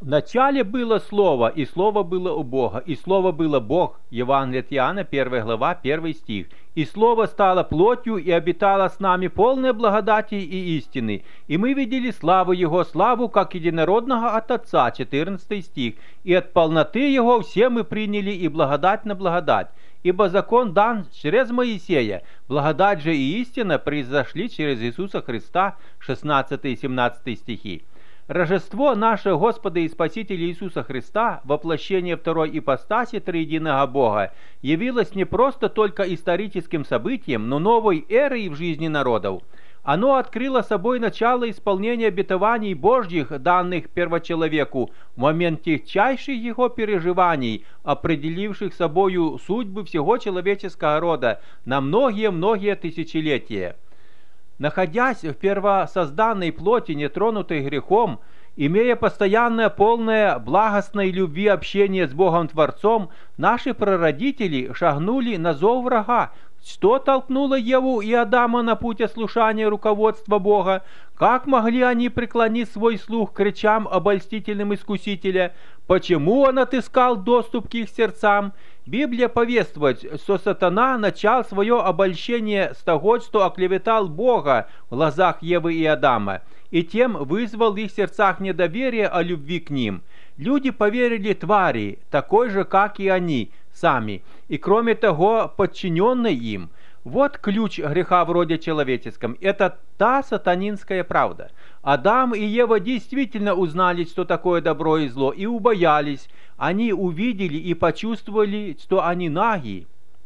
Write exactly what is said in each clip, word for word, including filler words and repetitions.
В начале было Слово, и Слово было у Бога, и Слово было Бог. Евангелие от Иоанна, первая глава, первый стих. И Слово стало плотью и обитало с нами полное благодати и истины. И мы видели славу Его, славу как единородного от Отца, четырнадцатый стих. И от полноты Его все мы приняли и благодать на благодать. Ибо закон дан через Моисея, благодать же и истина произошли через Иисуса Христа, шестнадцатый и семнадцатый стихи. Рождество нашего Господа и Спасителя Иисуса Христа, воплощение второй ипостаси триединого Бога, явилось не просто только историческим событием, но новой эрой в жизни народов. Оно открыло собой начало исполнения обетований Божьих, данных первочеловеку, в момент тягчайших его переживаний, определивших собою судьбы всего человеческого рода на многие-многие тысячелетия. Находясь в первосозданной плоти, нетронутой грехом, имея постоянное, полное благостной любви общение с Богом Творцом, наши прародители шагнули на зов врага. Что толкнуло Еву и Адама на путь ослушания руководства Бога? Как могли они преклонить свой слух к речам обольстительным искусителя? Почему он отыскал доступ к их сердцам? Библия повествует, что сатана начал свое обольщение с того, что оклеветал Бога в глазах Евы и Адама, и тем вызвал в их сердцах недоверие о любви к ним. Люди поверили твари, такой же, как и они сами, и кроме того, подчиненной им. Вот ключ греха в роде человеческом. Это та сатанинская правда. Адам и Ева действительно узнали, что такое добро и зло, и убоялись. Они увидели и почувствовали, что они наги.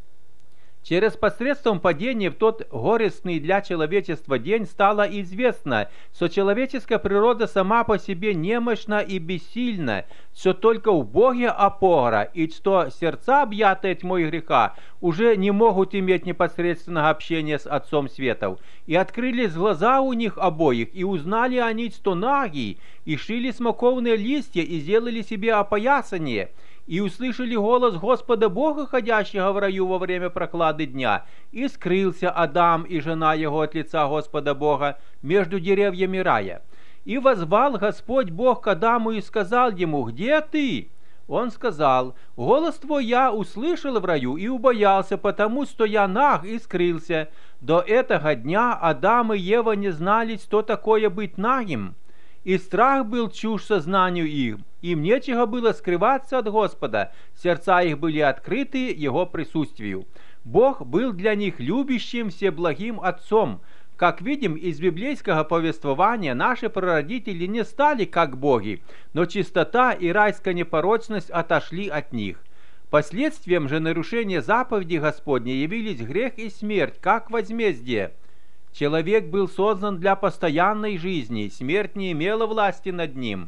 Через посредством падения в тот горестный для человечества день стало известно, что человеческая природа сама по себе немощна и бессильна, что только в Боге опора, и что сердца, объятые тьмой греха, уже не могут иметь непосредственного общения с Отцом Светов. И открылись глаза у них обоих, и узнали они, что наги, и шили смоковные листья, и сделали себе опоясание, и услышали голос Господа Бога, ходящего в раю во время проклады дня. И скрылся Адам и жена его от лица Господа Бога между деревьями рая. И воззвал Господь Бог к Адаму и сказал ему: «Где ты?» Он сказал: «Голос твой я услышал в раю и убоялся, потому что я наг и скрылся». До этого дня Адам и Ева не знали, что такое быть нагим. И страх был чужд сознанию их, им нечего было скрываться от Господа, сердца их были открыты Его присутствию. Бог был для них любящим, всеблагим Отцом. Как видим из библейского повествования, наши прародители не стали как боги, но чистота и райская непорочность отошли от них. Последствием же нарушения заповеди Господней явились грех и смерть, как возмездие. Человек был создан для постоянной жизни, смерть не имела власти над ним.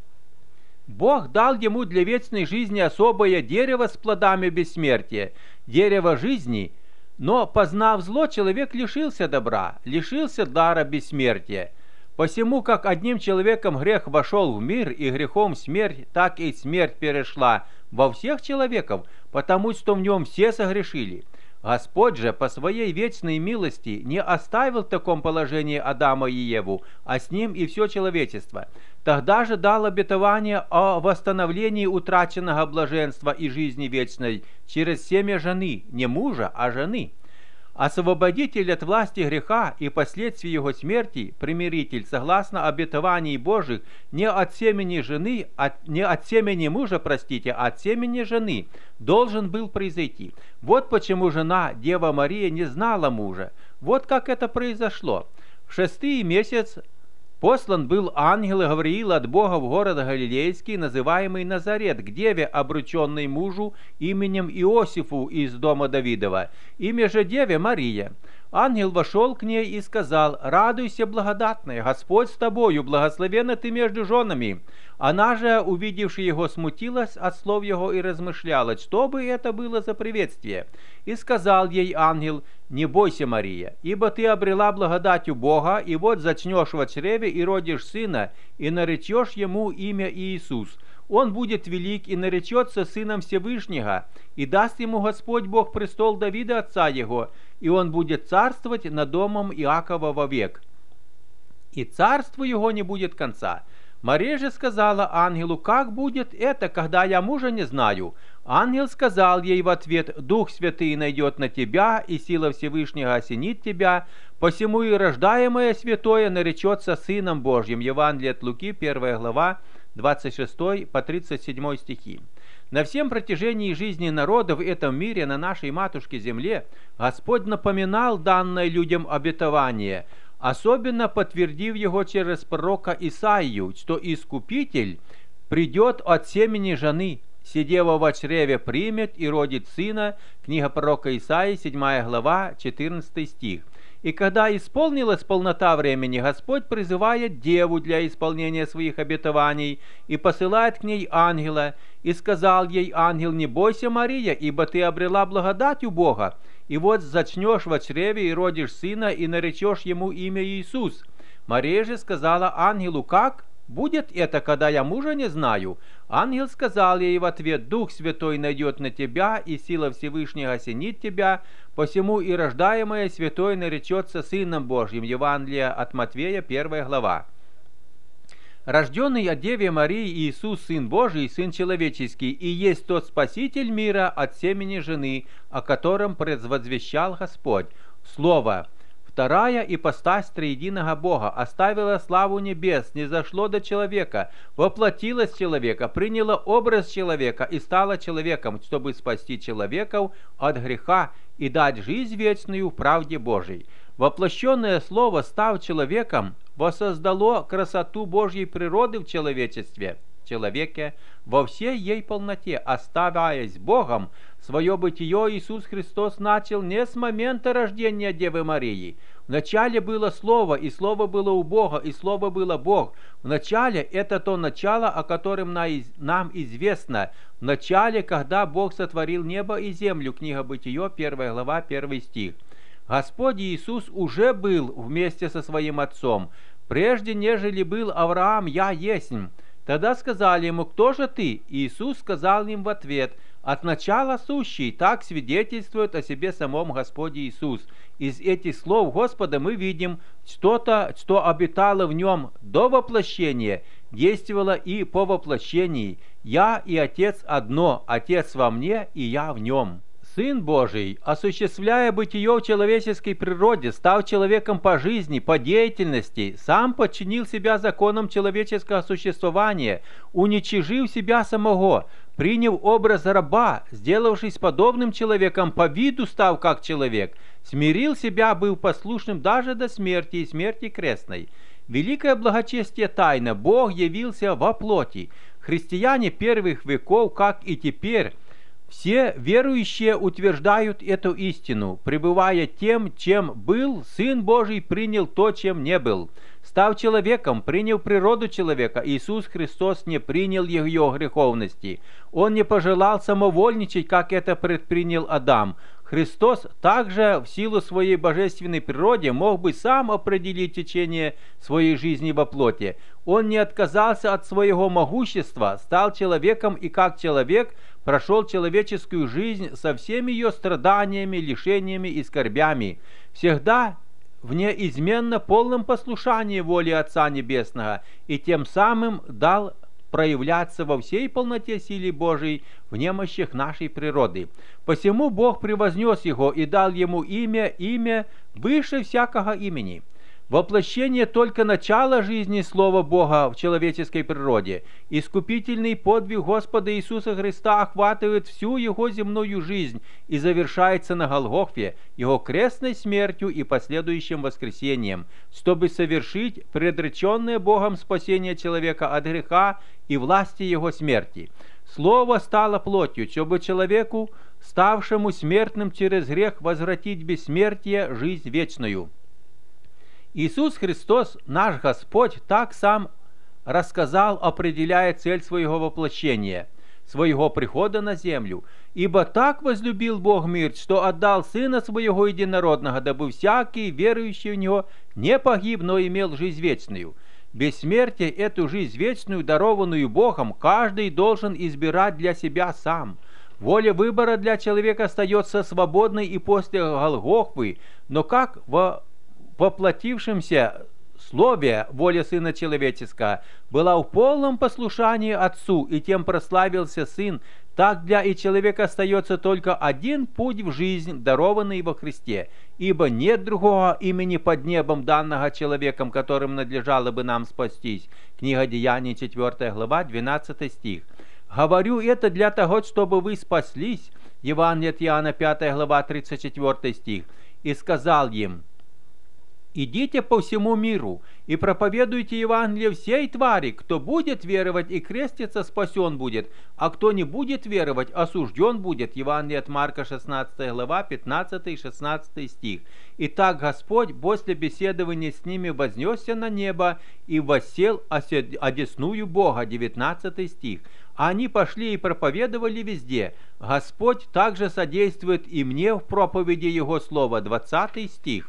Бог дал ему для вечной жизни особое дерево с плодами бессмертия, дерево жизни, но, познав зло, человек лишился добра, лишился дара бессмертия. Посему, как одним человеком грех вошел в мир, и грехом смерть, так и смерть перешла во всех человеков, потому что в нем все согрешили. Господь же по своей вечной милости не оставил в таком положении Адама и Еву, а с ним и все человечество. Тогда же дал обетование о восстановлении утраченного блаженства и жизни вечной через семя жены, не мужа, а жены. Освободитель от власти греха и последствий его смерти, примиритель, согласно обетований Божьих, не от семени жены, от, не от семени мужа, простите, а от семени жены, должен был произойти. Вот почему жена, Дева Мария, не знала мужа. Вот как это произошло. В шестый месяц послан был ангел Гавриил от Бога в город Галилейский, называемый Назарет, к деве, обрученной мужу именем Иосифу из дома Давидова. Имя же деве Мария. Ангел вошел к ней и сказал: «Радуйся, благодатная, Господь с тобою, благословенна ты между женами». Она же, увидевши его, смутилась от слов его и размышляла, что бы это было за приветствие. И сказал ей ангел: «Не бойся, Мария, ибо ты обрела благодать у Бога, и вот зачнешь во чреве и родишь сына, и наречешь ему имя Иисус. Он будет велик и наречется сыном Всевышнего, и даст ему Господь Бог престол Давида отца его, и он будет царствовать над домом Иакова вовек. И царству его не будет конца». Мария же сказала ангелу: «Как будет это, когда я мужа не знаю?» Ангел сказал ей в ответ: «Дух Святый найдет на тебя, и сила Всевышнего осенит тебя, посему и рождаемое святое наречется Сыном Божьим». Евангелие от Луки, первая глава, двадцать шестой по тридцать седьмой стихи. На всем протяжении жизни народа в этом мире, на нашей матушке земле, Господь напоминал данное людям обетование, особенно подтвердив его через пророка Исаию, что Искупитель придет от семени жены, сидева во чреве примет и родит сына. Книга пророка Исаии, седьмая глава, четырнадцатый стих. И когда исполнилась полнота времени, Господь призывает деву для исполнения своих обетований и посылает к ней ангела. И сказал ей ангел: «Не бойся, Мария, ибо ты обрела благодать у Бога, и вот зачнешь во чреве и родишь сына, и наречешь ему имя Иисус». Мария же сказала ангелу: «Как будет это, когда я мужа не знаю?» Ангел сказал ей в ответ: «Дух Святой найдет на тебя, и сила Всевышнего осенит тебя, посему и рождаемое святой наречется Сыном Божьим». Евангелие от Матвея, первая глава. Рожденный от Девы Марии Иисус, Сын Божий, Сын Человеческий, и есть тот Спаситель мира от семени жены, о котором предвозвещал Господь. Слово, вторая ипостась триединого Бога, оставила славу небес, низошло до человека, воплотилась человека, приняла образ человека и стала человеком, чтобы спасти человеков от греха и дать жизнь вечную в правде Божией. Воплощенное Слово, став человеком, воссоздало красоту Божьей природы в человечестве, человеке во всей ей полноте. Оставаясь Богом, свое бытие Иисус Христос начал не с момента рождения Девы Марии. Вначале было Слово, и Слово было у Бога, и Слово было Бог. Вначале это то начало, о котором нам известно. В начале, когда Бог сотворил небо и землю. Книга Бытие, первая глава, первый стих. Господь Иисус уже был вместе со своим Отцом. Прежде, нежели был Авраам, «Я есмь». Тогда сказали ему: «Кто же ты?» Иисус сказал им в ответ: «От начала сущий». Так свидетельствует о себе самом Господь Иисус. Из этих слов Господа мы видим что-то, что обитало в нем до воплощения, действовало и по воплощении. «Я и Отец одно, Отец во мне, и я в нем». Сын Божий, осуществляя бытие в человеческой природе, став человеком по жизни, по деятельности, сам подчинил себя законам человеческого существования, уничижив себя самого, приняв образ раба, сделавшись подобным человеком, по виду став как человек, смирил себя, был послушным даже до смерти и смерти крестной. Великое благочестие тайна, Бог явился во плоти. Христиане первых веков, как и теперь, все верующие утверждают эту истину. Пребывая тем, чем был, Сын Божий принял то, чем не был. Став человеком, принял природу человека, Иисус Христос не принял ее греховности. Он не пожелал самовольничать, как это предпринял Адам. Христос также в силу своей божественной природы мог бы сам определить течение своей жизни во плоти. Он не отказался от своего могущества, стал человеком и как человек прошел человеческую жизнь со всеми ее страданиями, лишениями и скорбями, всегда в неизменно полном послушании воли Отца Небесного, и тем самым дал проявляться во всей полноте силы Божией в немощах нашей природы. Посему Бог превознес его и дал ему имя, имя выше всякого имени. Воплощение только начало жизни Слова Бога в человеческой природе. Искупительный подвиг Господа Иисуса Христа охватывает всю его земную жизнь и завершается на Голгофе, его крестной смертью и последующим воскресением, чтобы совершить предреченное Богом спасение человека от греха и власти его смерти. Слово стало плотью, чтобы человеку, ставшему смертным через грех, возвратить бессмертие, жизнь вечную. Иисус Христос, наш Господь, так сам рассказал, определяя цель своего воплощения, своего прихода на землю. «Ибо так возлюбил Бог мир, что отдал Сына Своего Единородного, дабы всякий, верующий в Него, не погиб, но имел жизнь вечную». Бессмертие, эту жизнь вечную, дарованную Богом, каждый должен избирать для себя сам. Воля выбора для человека остается свободной и после Голгофы, но как во воплотившемся слове, воля Сына Человеческого, была в полном послушании Отцу, и тем прославился Сын, так для и человека остается только один путь в жизнь, дарованный во Христе, ибо нет другого имени под небом, данного человеком, которым надлежало бы нам спастись. Книга Деяний, четвёртая глава, двенадцатый стих. Говорю это для того, чтобы вы спаслись. Евангелие от Иоанна, пятая глава, тридцать четвёртый стих. И сказал им: идите по всему миру и проповедуйте Евангелие всей твари. Кто будет веровать и креститься, спасен будет, а кто не будет веровать, осужден будет. Евангелие от Марка, шестнадцатая глава, пятнадцатый и шестнадцатый стих. Итак, Господь после беседования с ними вознесся на небо и воссел одесную Бога. девятнадцатый стих. А они пошли и проповедовали везде. Господь также содействует и мне в проповеди Его слова. двадцатый стих.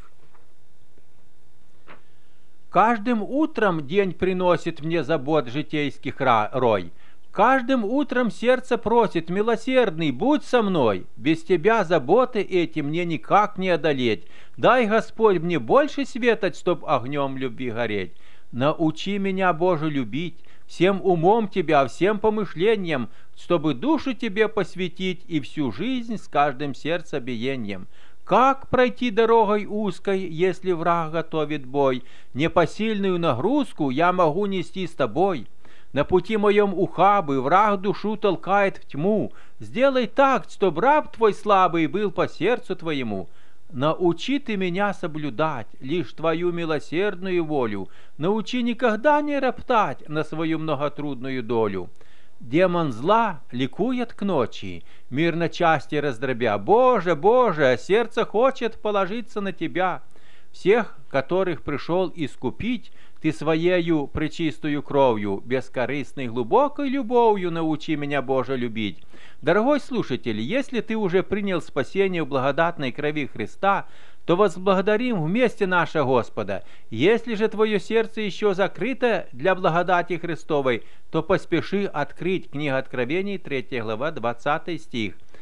Каждым утром день приносит мне забот житейских рой. Каждым утром сердце просит: милосердный, будь со мной. Без тебя заботы эти мне никак не одолеть. Дай, Господь, мне больше светать, чтоб огнем любви гореть. Научи меня, Боже, любить всем умом Тебя, всем помышлением, чтобы душу Тебе посвятить и всю жизнь с каждым сердцебиением. Как пройти дорогой узкой, если враг готовит бой? Непосильную нагрузку я могу нести с Тобой. На пути моем ухабы враг душу толкает в тьму. Сделай так, чтоб раб Твой слабый был по сердцу Твоему. Научи Ты меня соблюдать лишь Твою милосердную волю. Научи никогда не роптать на свою многотрудную долю. Демон зла ликует к ночи, мир на части раздробя. Боже, Боже, сердце хочет положиться на Тебя. Всех, которых пришел искупить, Ты Своею пречистую кровью, бескорыстной глубокой любовью научи меня, Боже, любить. Дорогой слушатель, если ты уже принял спасение в благодатной крови Христа, то возблагодарим вместе нашего Господа. Если же твое сердце еще закрыто для благодати Христовой, то поспеши открыть. Книга Откровений, третья глава, двадцатый стих.